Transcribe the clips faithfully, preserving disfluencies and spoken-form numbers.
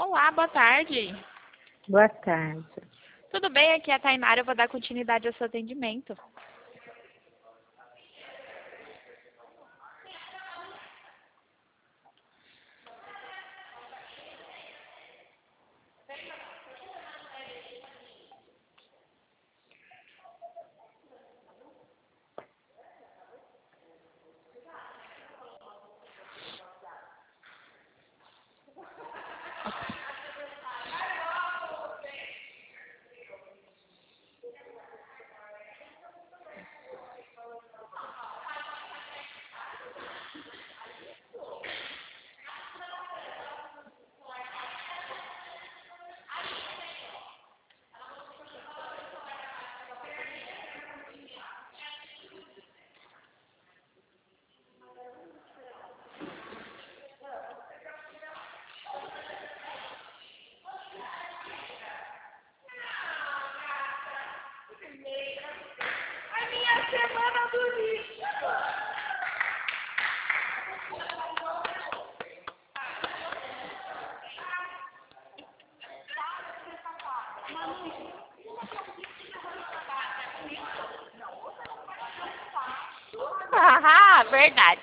Olá, boa tarde. Boa tarde. Tudo bem? Aqui é a Tainara, eu vou dar continuidade ao seu atendimento. A minha semana do lixo. Haha, verdade.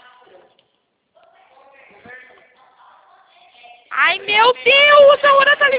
Ai, meu Deus, a hora tá ligando.